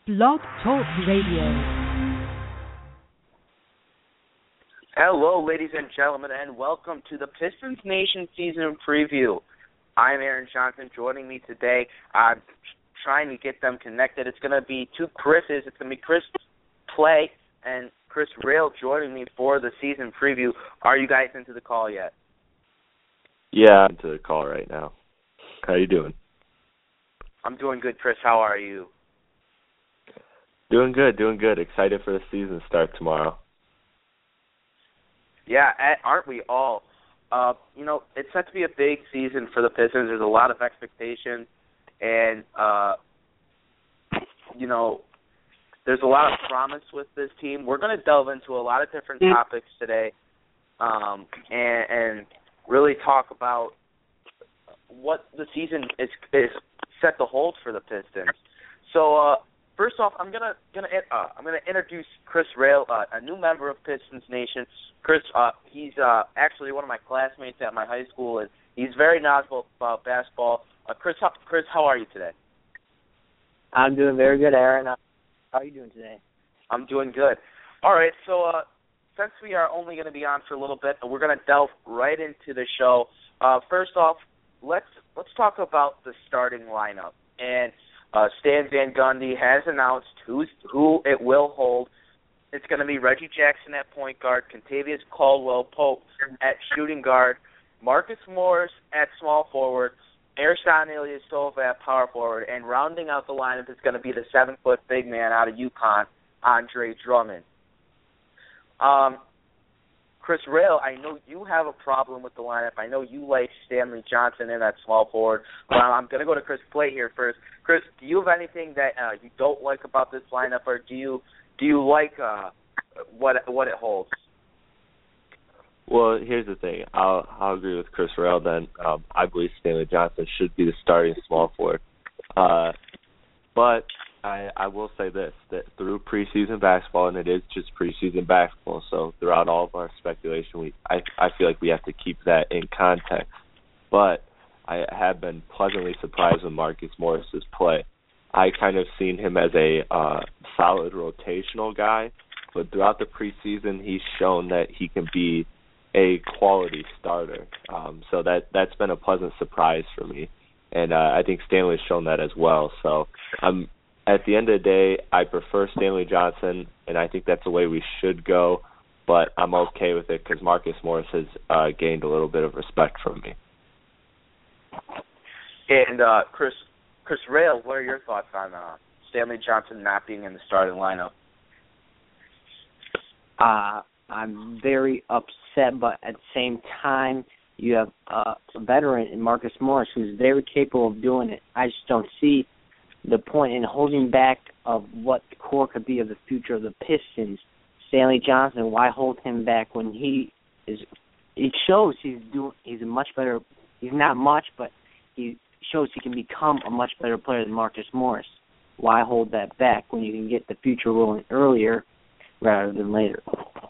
Blog Talk Radio. Hello, ladies and gentlemen, and welcome to the Pistons Nation season preview. I'm Aaron Johnson. Joining me today, I'm trying to get them connected. It's going to be two Chris's. It's going to be Chris Play and Chris Rail joining me for the season preview. Are you guys into the call yet? Yeah, I'm into the call right now. How you doing? I'm doing good, Chris. How are you? Doing good. Excited for the season start tomorrow. Yeah, aren't we all? It's set to be a big season for the Pistons. There's a lot of expectations, and, there's a lot of promise with this team. We're going to delve into a lot of different topics today and really talk about what the season is set to hold for the Pistons. So, first off, I'm gonna introduce Chris Rail, a new member of Pistons Nation. Chris, he's actually one of my classmates at my high school, and he's very knowledgeable about basketball. Chris, how are you today? I'm doing very good, Aaron. How are you doing today? I'm doing good. All right, so since we are only going to be on for a little bit, we're going to delve right into the show. First off, let's talk about the starting lineup. And Stan Van Gundy has announced who it will hold. It's going to be Reggie Jackson at point guard, Kentavious Caldwell-Pope at shooting guard, Marcus Morris at small forward, Ersan Ilyasova at power forward, and rounding out the lineup is going to be the 7-foot big man out of UConn, Andre Drummond. Chris Rail, I know you have a problem with the lineup. I know you like Stanley Johnson in that small forward. I'm going to go to Chris Play here first. Chris, do you have anything that you don't like about this lineup, or do you like what it holds? Well, here's the thing. I'll agree with Chris Rail then. I believe Stanley Johnson should be the starting small forward. But I will say this, that through preseason basketball, and it is just preseason basketball, so throughout all of our speculation, I feel like we have to keep that in context. But I have been pleasantly surprised with Marcus Morris's play. I kind of seen him as a solid rotational guy, but throughout the preseason, he's shown that he can be a quality starter. So that's been a pleasant surprise for me. And I think Stanley's shown that as well. So at the end of the day, I prefer Stanley Johnson, and I think that's the way we should go. But I'm okay with it because Marcus Morris has gained a little bit of respect from me. And Chris Rail, what are your thoughts on Stanley Johnson not being in the starting lineup? I'm very upset, but at the same time, you have a veteran in Marcus Morris who's very capable of doing it. I just don't see the point in holding back of what the core could be of the future of the Pistons. Stanley Johnson, why hold him back when he is? It shows he's a much better. He's not much, but he shows he can become a much better player than Marcus Morris. Why hold that back when you can get the future rolling earlier rather than later?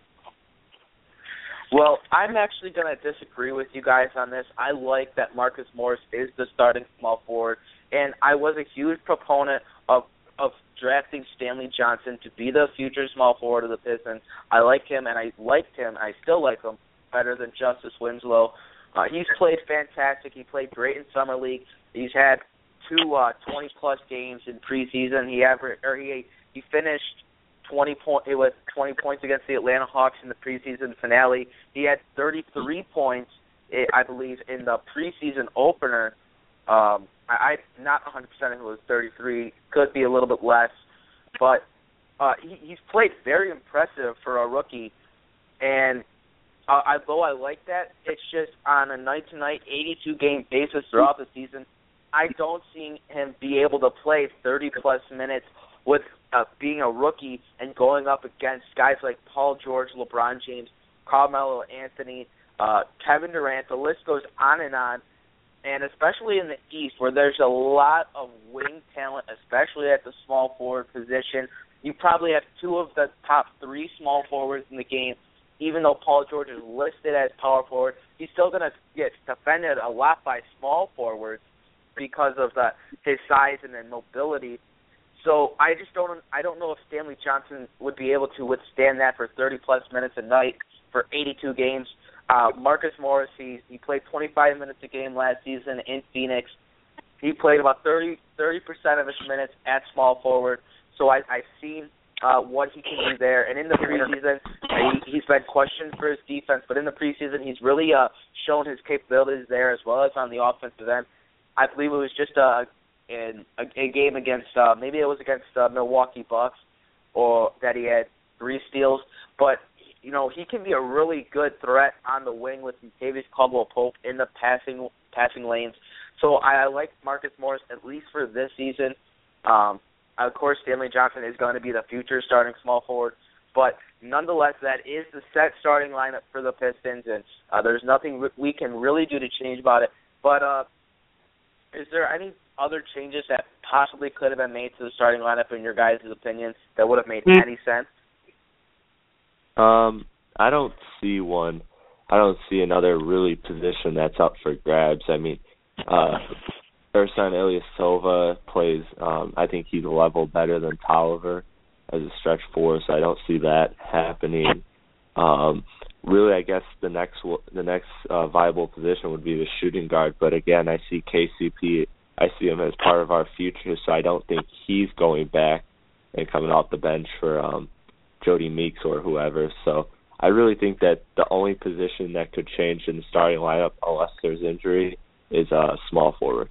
Well, I'm actually going to disagree with you guys on this. I like that Marcus Morris is the starting small forward, and I was a huge proponent of drafting Stanley Johnson to be the future small forward of the Pistons. I like him, and I liked him. I still like him better than Justice Winslow. He's played fantastic. He played great in summer league. He's had two 20-plus games in preseason. He finished 20 points against the Atlanta Hawks in the preseason finale. He had 33 points, I believe, in the preseason opener. I'm not 100% if it was 33. Could be a little bit less. But he's played very impressive for a rookie. And although I like that, it's just on a night-to-night 82-game basis throughout the season, I don't see him be able to play 30-plus minutes with being a rookie and going up against guys like Paul George, LeBron James, Carmelo Anthony, Kevin Durant. The list goes on, and especially in the East where there's a lot of wing talent, especially at the small forward position. You probably have two of the top three small forwards in the game. Even though Paul George is listed as power forward, he's still going to get defended a lot by small forwards because of his size and then mobility. So I don't know if Stanley Johnson would be able to withstand that for 30-plus minutes a night for 82 games. Marcus Morris, he played 25 minutes a game last season in Phoenix. He played about 30% of his minutes at small forward. So I've seen what he can do there. And in the preseason, he's been questioned for his defense, but in the preseason, he's really shown his capabilities there as well as on the offensive end. I believe it was just a game against, maybe it was against Milwaukee Bucks, or that he had 3 steals. But, you know, he can be a really good threat on the wing with Kentavious Caldwell-Pope in the passing lanes. So I like Marcus Morris at least for this season. Of course, Stanley Johnson is going to be the future starting small forward, but nonetheless, that is the set starting lineup for the Pistons, and there's nothing we can really do to change about it. But is there any other changes that possibly could have been made to the starting lineup, in your guys' opinion, that would have made any sense? I don't see one. I don't see another really position that's up for grabs. I mean, Ersan Ilyasova plays, I think he's a level better than Tolliver as a stretch 4, so I don't see that happening. Really, I guess the next viable position would be the shooting guard, but again, I see KCP, I see him as part of our future, so I don't think he's going back and coming off the bench for Jody Meeks or whoever. So I really think that the only position that could change in the starting lineup, unless there's injury, is small forward.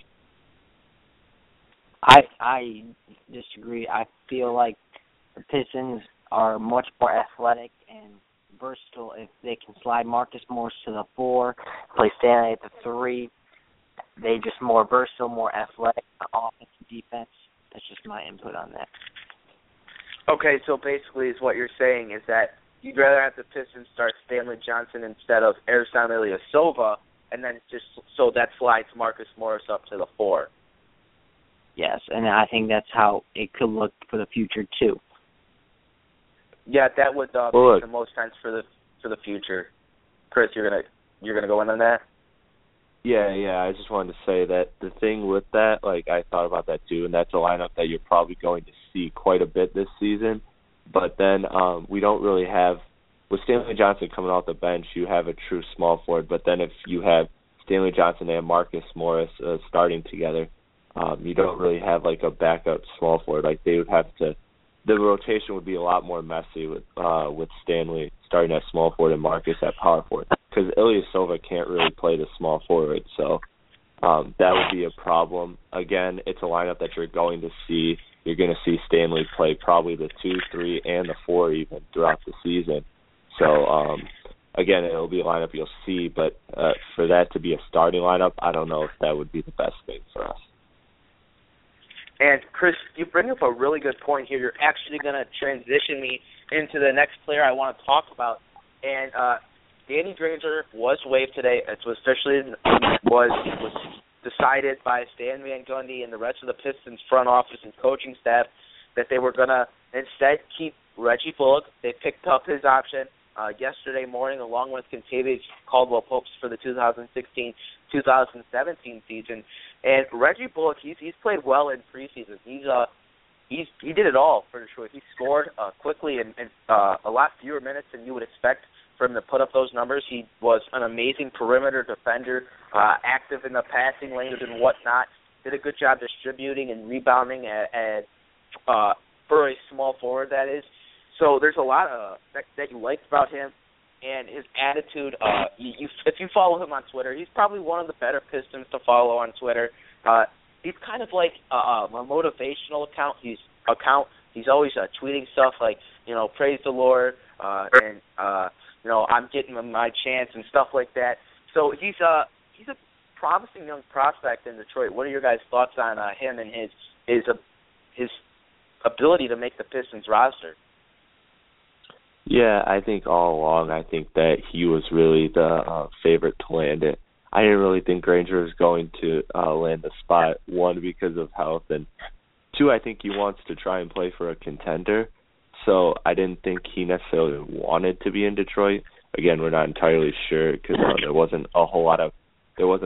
I disagree. I feel like the Pistons are much more athletic and versatile if they can slide Marcus Morris to the 4, play Stanley at the 3. They just more versatile, more athletic, offense and defense. That's just my input on that. Okay, so basically is what you're saying is that you'd rather have the Pistons start Stanley Johnson instead of Ersan Ilyasova, and then just so that slides Marcus Morris up to the 4. Yes, and I think that's how it could look for the future too. Yeah, that would make the most sense for the future. Chris, you're gonna go in on that? Yeah. I just wanted to say that the thing with that, like I thought about that too, and that's a lineup that you're probably going to see quite a bit this season. But then we don't really have, with Stanley Johnson coming off the bench, you have a true small forward. But then if you have Stanley Johnson and Marcus Morris starting together, you don't really have like a backup small forward. Like they would have to, the rotation would be a lot more messy with Stanley starting at small forward and Marcus at power forward, because Ilyasova can't really play the small forward. So that would be a problem. Again, it's a lineup that you're going to see. You're going to see Stanley play probably the 2, 3, and the 4 even throughout the season. So again, it'll be a lineup you'll see, but for that to be a starting lineup, I don't know if that would be the best thing for us. And, Chris, you bring up a really good point here. You're actually going to transition me into the next player I want to talk about. And Danny Granger was waived today. It was officially was decided by Stan Van Gundy and the rest of the Pistons front office and coaching staff that they were going to instead keep Reggie Bullock. They picked up his option yesterday morning along with Kentavious Caldwell-Pope for the 2016-2017 season. And Reggie Bullock, he's played well in preseason. He did it all for Detroit. He scored quickly and a lot fewer minutes than you would expect for him to put up those numbers. He was an amazing perimeter defender, active in the passing lanes and whatnot. Did a good job distributing and rebounding for a small forward, that is. So there's a lot that you liked about him. And his attitude, if you follow him on Twitter, he's probably one of the better Pistons to follow on Twitter. He's kind of like a motivational account. He's always tweeting stuff like, praise the Lord, and I'm getting my chance and stuff like that. So he's a promising young prospect in Detroit. What are your guys' thoughts on him and his ability to make the Pistons roster? Yeah, I think all along, I think that he was really the favorite to land it. I didn't really think Granger was going to land the spot, 1, because of health, and 2, I think he wants to try and play for a contender. So I didn't think he necessarily wanted to be in Detroit. Again, we're not entirely sure because there wasn't a whole lot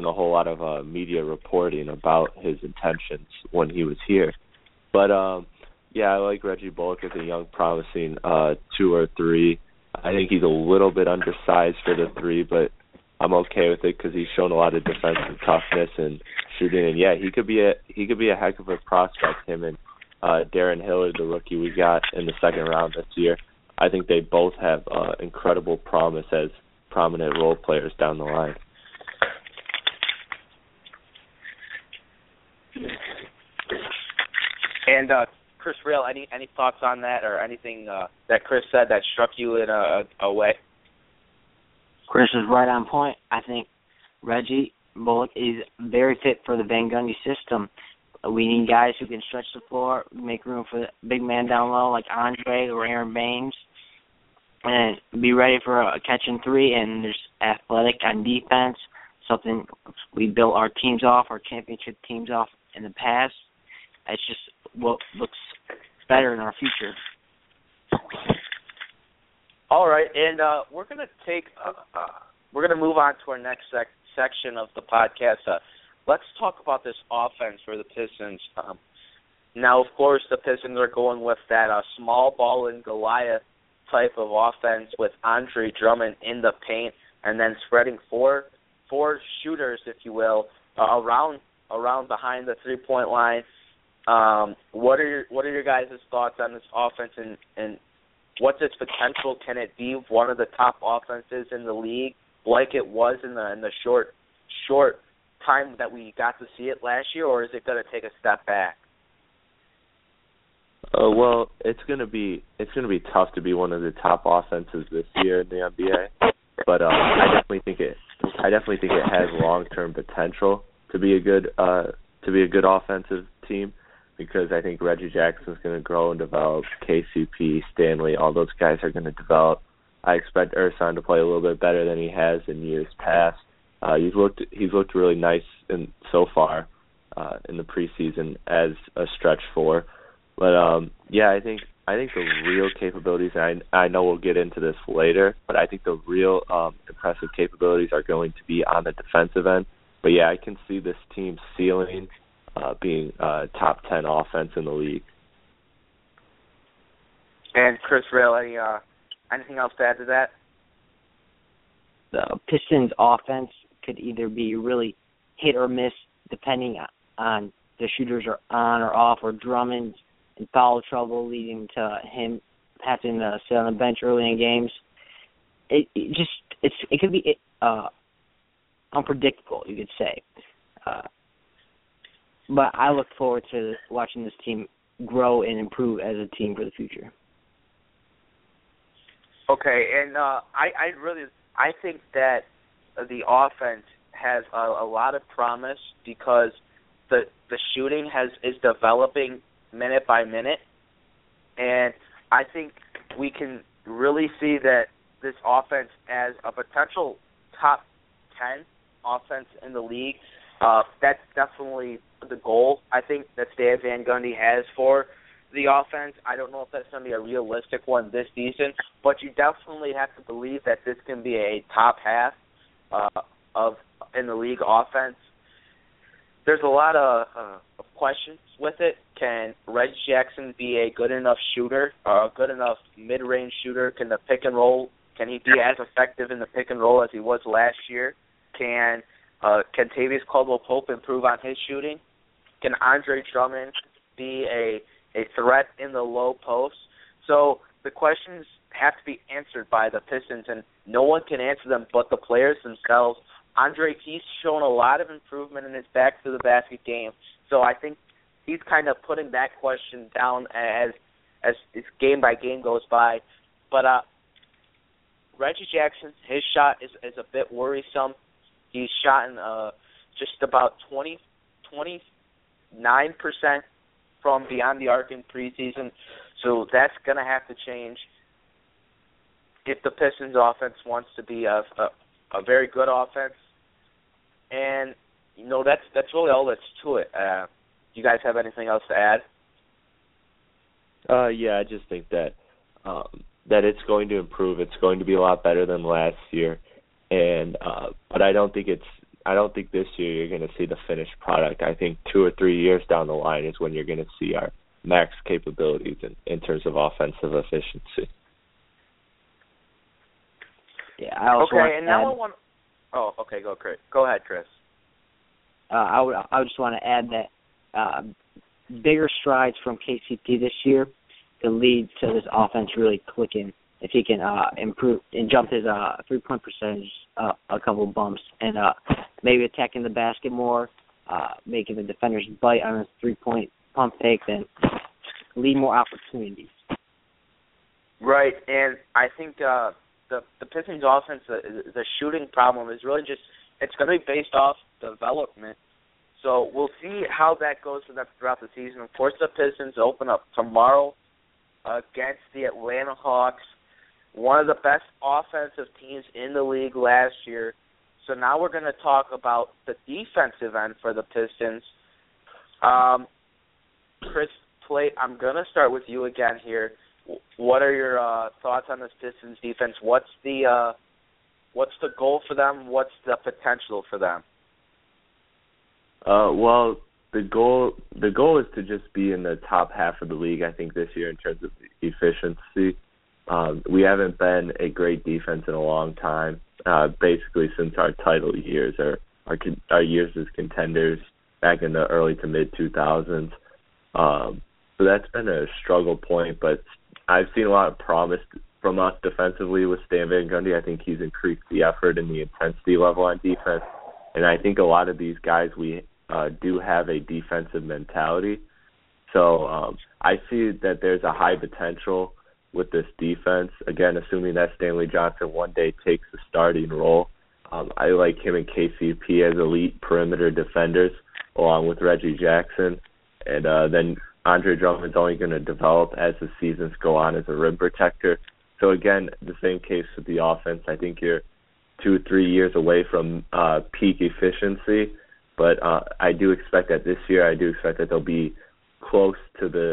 of media reporting about his intentions when he was here. But I like Reggie Bullock as a young, promising 2 or 3. I think he's a little bit undersized for the 3, but I'm okay with it because he's shown a lot of defensive toughness and shooting. And yeah, he could be a heck of a prospect. Him and Darren Hillard, the rookie we got in the second round this year. I think they both have incredible promise as prominent role players down the line. And Chris Real, any thoughts on that or anything that Chris said that struck you in a way? Chris is right on point. I think Reggie Bullock is very fit for the Van Gundy system. We need guys who can stretch the floor, make room for the big man down low like Andre or Aaron Baines, and be ready for a catch and 3, and there's athletic on defense, something we built our teams off, our championship teams off in the past. It's just what looks better in our future. All right, and we're gonna move on to our next section of the podcast. Let's talk about this offense for the Pistons. Now, of course, the Pistons are going with that small ball and Goliath type of offense with Andre Drummond in the paint, and then spreading four shooters, if you will, around behind the 3-point line. What are your guys' thoughts on this offense, and what's its potential? Can it be one of the top offenses in the league, like it was in the short time that we got to see it last year, or is it going to take a step back? Well, it's gonna be tough to be one of the top offenses this year in the NBA, but I definitely think it has long-term potential to be a good offensive team, because I think Reggie Jackson's going to grow and develop. KCP, Stanley, all those guys are going to develop. I expect Ersan to play a little bit better than he has in years past. He's looked really nice so far in the preseason as a stretch 4. But I think the real capabilities, and I know we'll get into this later, but I think the real impressive capabilities are going to be on the defensive end. But yeah, I can see this team ceiling being top 10 offense in the league. And Chris Real, anything else to add to that? The Pistons offense could either be really hit or miss depending on the shooters are on or off, or Drummond's in foul trouble leading to him having to sit on the bench early in games. It could be unpredictable, you could say. But I look forward to watching this team grow and improve as a team for the future. Okay, and I think that the offense has a lot of promise because the shooting is developing minute by minute, and I think we can really see that this offense as a potential top 10 offense in the league. That's definitely the goal, I think, that Stan Van Gundy has for the offense. I don't know if that's going to be a realistic one this season, but you definitely have to believe that this can be a top half in the league offense. There's a lot of questions with it. Can Reggie Jackson be a good enough shooter, a good enough mid-range shooter? Can he be as effective in the pick and roll as he was last year? Can Tavius Caldwell-Pope improve on his shooting? Can Andre Drummond be a threat in the low post? So the questions have to be answered by the Pistons, and no one can answer them but the players themselves. Andre, he's shown a lot of improvement in his back-to-the-basket game, so I think he's kind of putting that question down as game by game goes by. But Reggie Jackson, his shot is a bit worrisome. He's shot in just about 29% from beyond the arc in preseason, so that's going to have to change if the Pistons offense wants to be a very good offense. And, that's really all that's to it. Do you guys have anything else to add? I just think that it's going to improve. It's going to be a lot better than last year. And but I don't think this year you're going to see the finished product. I think 2 or 3 years down the line is when you're going to see max capabilities in terms of offensive efficiency. Yeah, I also okay, and now I want. Oh, okay, go ahead, Chris. I just want to add that bigger strides from KCP this year could lead to this offense really clicking if he can improve and jump his 3-point percentage a couple of bumps and maybe attacking the basket more, making the defenders bite on his 3-point pump fake, then lead more opportunities. Right, and I think the Pistons' offense, the shooting problem is really just, it's going to be based off development. So we'll see how that goes for them throughout the season. Of course, the Pistons open up tomorrow against the Atlanta Hawks, one of the best offensive teams in the league last year. So now we're going to talk about the defensive end for the Pistons. Chris Plate, I'm going to start with you again here. What are your thoughts on this Pistons defense? What's the goal for them? What's the potential for them? Well, the goal is to just be in the top half of the league, I think, this year in terms of efficiency. We haven't been a great defense in a long time, basically since our title years, our years as contenders back in the early to mid-2000s. So that's been a struggle point, but I've seen a lot of promise from us defensively with Stan Van Gundy. I think he's increased the effort and the intensity level on defense. And I think a lot of these guys, we do have a defensive mentality. So I see that there's a high potential with this defense. Again, assuming that Stanley Johnson one day takes the starting role. I like him and KCP as elite perimeter defenders, along with Reggie Jackson. And then Andre Drummond's only going to develop as the seasons go on as a rim protector. So, again, the same case with the offense. I think you're 2-3 years away from peak efficiency, but I do expect that this year. I do expect that they'll be close to the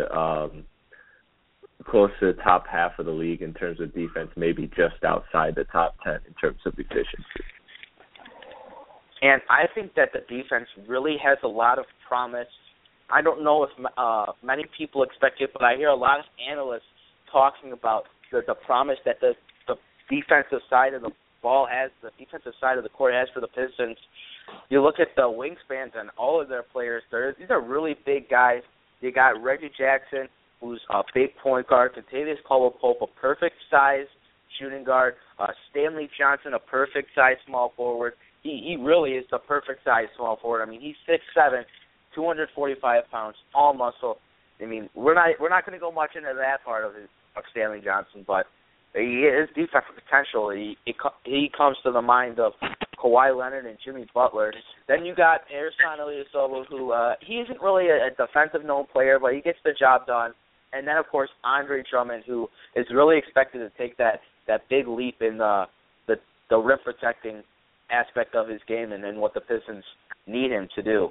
top half of the league in terms of defense, maybe just outside the top 10 in terms of efficiency. And I think that the defense really has a lot of promise. I don't know if many people expect it, but I hear a lot of analysts talking about the promise that the defensive side of the ball has, the defensive side of the court has for the Pistons. You look at the wingspans and all of their players, these are really big guys. You got Reggie Jackson, who's a big point guard, Kentavious Caldwell-Pope, a perfect size shooting guard, Stanley Johnson, a perfect size small forward. He really is the perfect size small forward. I mean, he's 6'7", 245 pounds, all muscle. I mean, we're not going to go much into that part of Stanley Johnson, but his defensive potential, he comes to the mind of Kawhi Leonard and Jimmy Butler. Then you got Ersan Ilyasova, who he isn't really a defensive known player, but he gets the job done. And then, of course, Andre Drummond, who is really expected to take that big leap in the rim protecting aspect of his game and what the Pistons need him to do.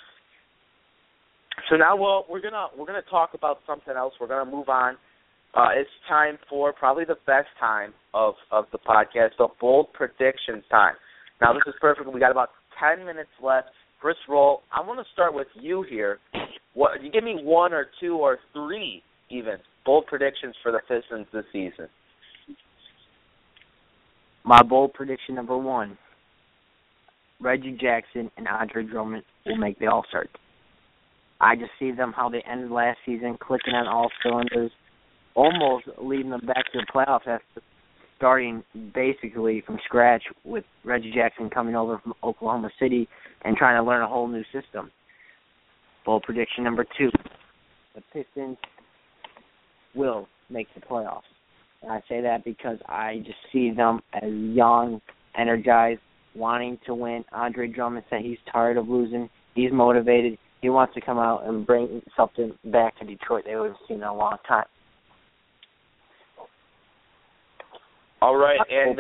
So now, we're gonna talk about something else. We're gonna move on. It's time for probably the best time of the podcast, the bold predictions time. Now, this is perfect. We got about 10 minutes left. Chris Roll, I want to start with you here. You give me 1 or 2 or 3 even bold predictions for the Pistons this season. My bold prediction number 1: Reggie Jackson and Andre Drummond will make the All-Star. I just see them how they ended last season, clicking on all cylinders, almost leading them back to the playoffs after starting basically from scratch with Reggie Jackson coming over from Oklahoma City and trying to learn a whole new system. Bold prediction number 2: the Pistons will make the playoffs. And I say that because I just see them as young, energized, wanting to win. Andre Drummond said he's tired of losing. He's motivated. He wants to come out and bring something back to Detroit they haven't seen in a long time. All right, and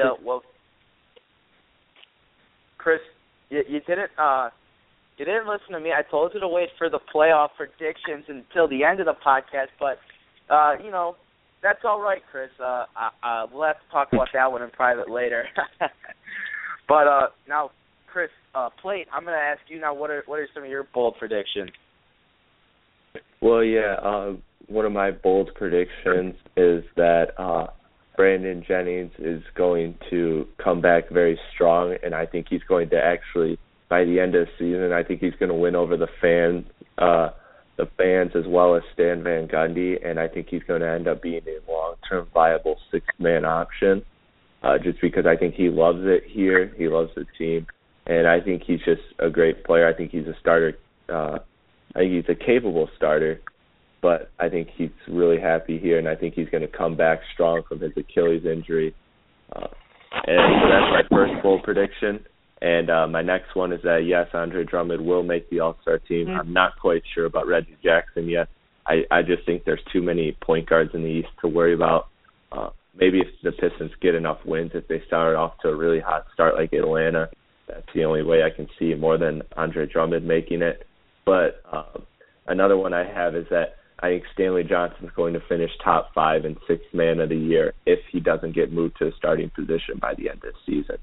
Chris, you didn't listen to me. I told you to wait for the playoff predictions until the end of the podcast, but that's all right, Chris. We'll have to talk about that one in private later. But now, Chris, Plate, I'm going to ask you now. What are some of your bold predictions? Well, yeah, one of my bold predictions is that Brandon Jennings is going to come back very strong, and I think he's going to actually, by the end of the season, I think he's going to win over the fans as well as Stan Van Gundy, and I think he's going to end up being a long-term viable sixth-man option, just because I think he loves it here, he loves the team, and I think he's just a great player. I think he's a starter. I think he's a capable starter, but I think he's really happy here, and I think he's going to come back strong from his Achilles injury. And so that's my first bold prediction. And my next one is that, yes, Andre Drummond will make the All-Star team. I'm not quite sure about Reggie Jackson yet. I just think there's too many point guards in the East to worry about. Maybe if the Pistons get enough wins, if they start off to a really hot start like Atlanta, that's the only way I can see more than Andre Drummond making it. But another one I have is that I think Stanley Johnson is going to finish top 5 and sixth man of the year if he doesn't get moved to a starting position by the end of the season.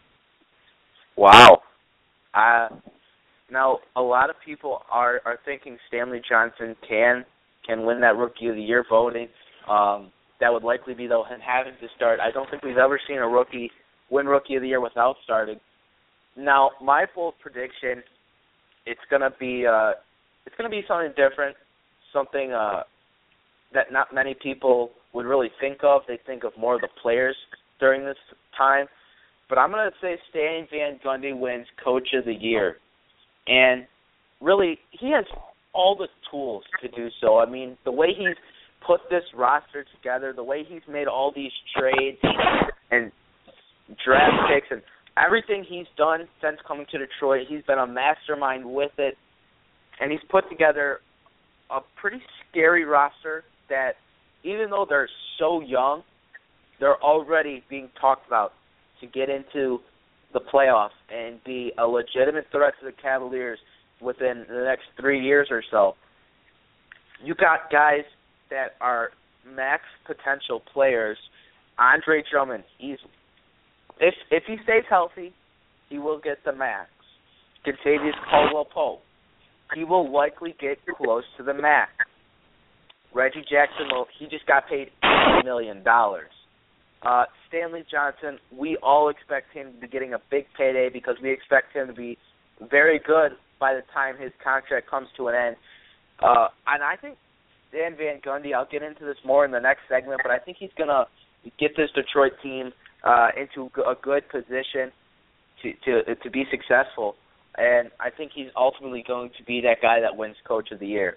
Wow. Now, a lot of people are thinking Stanley Johnson can win that Rookie of the Year voting. That would likely be, though, him having to start. I don't think we've ever seen a rookie win Rookie of the Year without starting. Now, my bold prediction, it's gonna be something different, something that not many people would really think of. They think of more of the players during this time. But I'm going to say Stan Van Gundy wins Coach of the Year. And really, he has all the tools to do so. I mean, the way he's put this roster together, the way he's made all these trades and draft picks and everything he's done since coming to Detroit, he's been a mastermind with it. And he's put together a pretty scary roster that, even though they're so young, they're already being talked about to get into the playoffs and be a legitimate threat to the Cavaliers within the next 3 years or so. You got guys that are max potential players. Andre Drummond, if he stays healthy, he will get the max. Kentavious Caldwell-Pope, he will likely get close to the max. Reggie Jackson, he just got paid $80 million. Stanley Johnson, we all expect him to be getting a big payday because we expect him to be very good by the time his contract comes to an end. And I think Stan Van Gundy, I'll get into this more in the next segment, but I think he's going to get this Detroit team into a good position to be successful. And I think he's ultimately going to be that guy that wins Coach of the Year.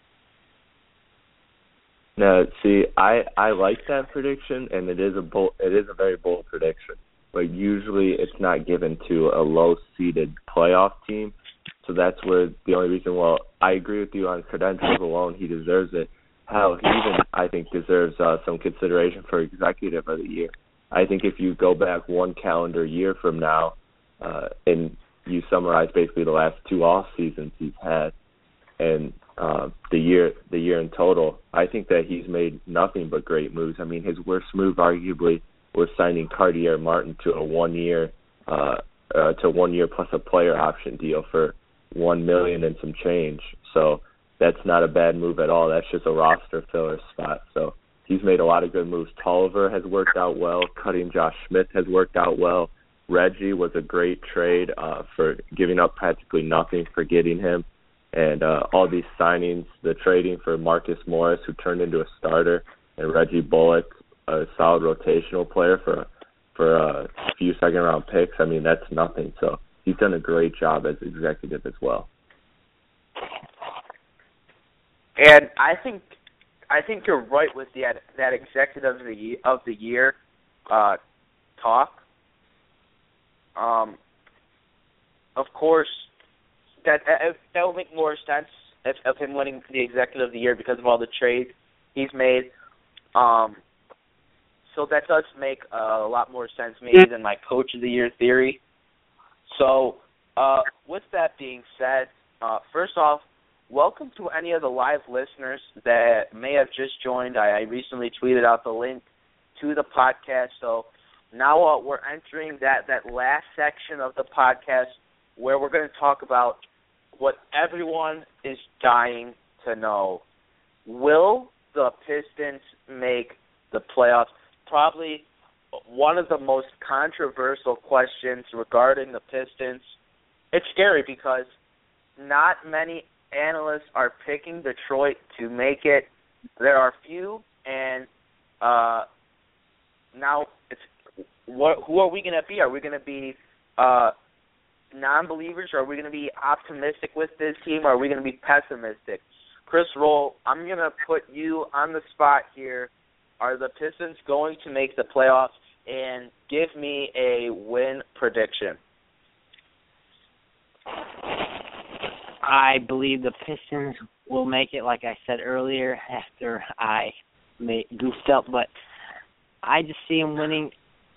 No, see, I like that prediction, and it is a very bold prediction. But usually it's not given to a low-seeded playoff team, so that's where the only reason. Well, I agree with you on credentials alone; he deserves it. Hell, he even I think deserves some consideration for Executive of the Year. I think if you go back one calendar year from now, and you summarize basically the last 2 off seasons he's had, and the year in total, I think that he's made nothing but great moves. I mean, his worst move arguably was signing Cartier Martin to a 1 year plus a player option deal for $1 million and some change. So that's not a bad move at all. That's just a roster filler spot. So he's made a lot of good moves. Tolliver has worked out well. Cutting Josh Smith has worked out well. Reggie was a great trade for giving up practically nothing for getting him. And all these signings, the trading for Marcus Morris, who turned into a starter, and Reggie Bullock, a solid rotational player for a few second-round picks. I mean, that's nothing. So he's done a great job as executive as well. And I think you're right with that executive of the year talk. Of course, that will make more sense of him winning the executive of the year because of all the trades he's made. So that does make a lot more sense maybe than my Coach of the Year theory. So with that being said, first off, welcome to any of the live listeners that may have just joined. I recently tweeted out the link to the podcast. So now we're entering that last section of the podcast where we're going to talk about what everyone is dying to know. will the Pistons make the playoffs? Probably one of the most controversial questions regarding the Pistons. It's scary because not many analysts are picking Detroit to make it. There are few, and now it's who are we going to be? Are we going to be non-believers, or are we going to be optimistic with this team, or are we going to be pessimistic? Chris Roll, I'm going to put you on the spot here. Are the Pistons going to make the playoffs? And give me a win prediction. I believe the Pistons will make it, like I said earlier, after I goofed up. But I just see them winning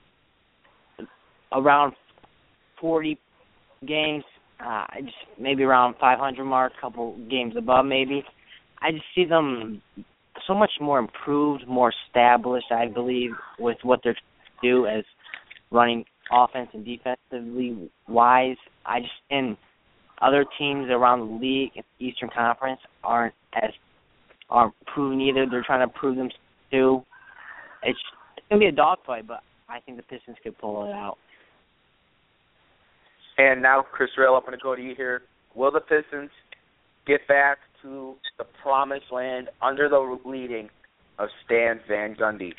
around 40 games, maybe around 500 mark, a couple games above maybe. I just see them so much more improved, more established, I believe, with what they're do as running offense and defensively wise. And other teams around the league in the Eastern Conference aren't proven either. They're trying to prove them too. It's gonna be a dogfight, but I think the Pistons could pull it out. And now, Chris Rail, I'm going to go to you here. Will the Pistons get back to the promised land under the leading of Stan Van Gundy?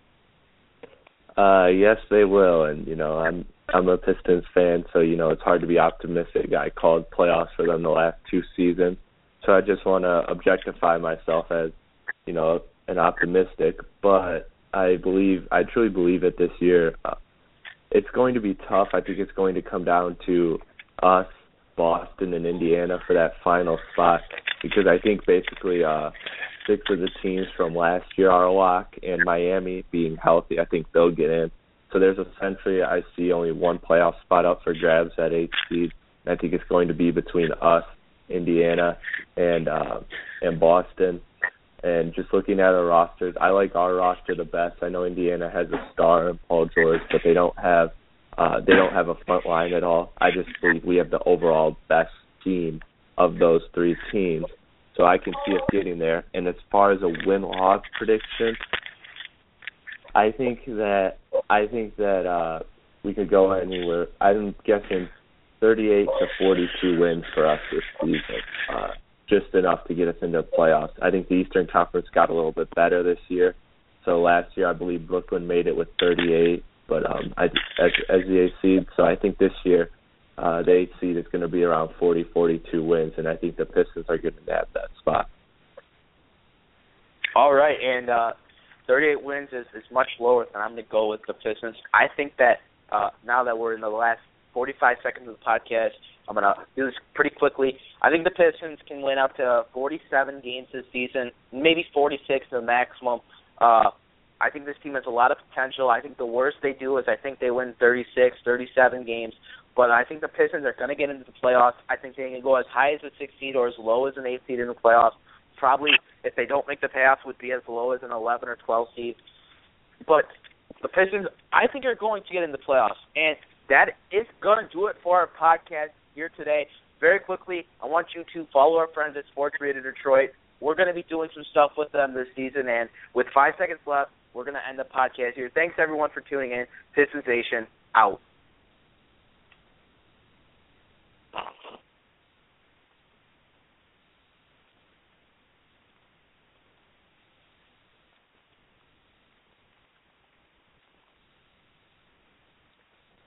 Yes, they will, and I'm a Pistons fan, so it's hard to be optimistic. I called playoffs for them the last 2 seasons, so I just want to objectify myself as an optimistic. But I truly believe that this year it's going to be tough. I think it's going to come down to us, Boston, and Indiana for that final spot, because I think basically 6 of the teams from last year are a lock, and Miami being healthy, I think they'll get in. So there's essentially, I see only one playoff spot up for grabs at 8 seed. And I think it's going to be between us, Indiana, and Boston. And just looking at our rosters, I like our roster the best. I know Indiana has a star in Paul George, but they don't have a front line at all. I just believe we have the overall best team of those 3 teams. So I can see us getting there. And as far as a win-loss prediction, I think that we could go anywhere. I'm guessing 38 to 42 wins for us this season, just enough to get us into the playoffs. I think the Eastern Conference got a little bit better this year. So last year, I believe Brooklyn made it with 38, but as the 8 seed. So I think this year, the 8 seed is going to be around 40, 42 wins, and I think the Pistons are going to nab that spot. All right, and 38 wins is much lower than I'm going to go with the Pistons. I think that now that we're in the last 45 seconds of the podcast, I'm going to do this pretty quickly. I think the Pistons can win up to 47 games this season, maybe 46 the maximum. I think this team has a lot of potential. I think the worst they do is I think they win 36, 37 games. But I think the Pistons are going to get into the playoffs. I think they can go as high as a 6 seed or as low as an 8 seed in the playoffs. Probably, if they don't make the playoffs, would be as low as an 11 or 12 seed. But the Pistons, I think, are going to get in the playoffs. And that is going to do it for our podcast here today. Very quickly, I want you to follow our friends at Sports Radio Detroit. We're going to be doing some stuff with them this season. And with 5 seconds left, we're going to end the podcast here. Thanks, everyone, for tuning in. Pistons Nation, out.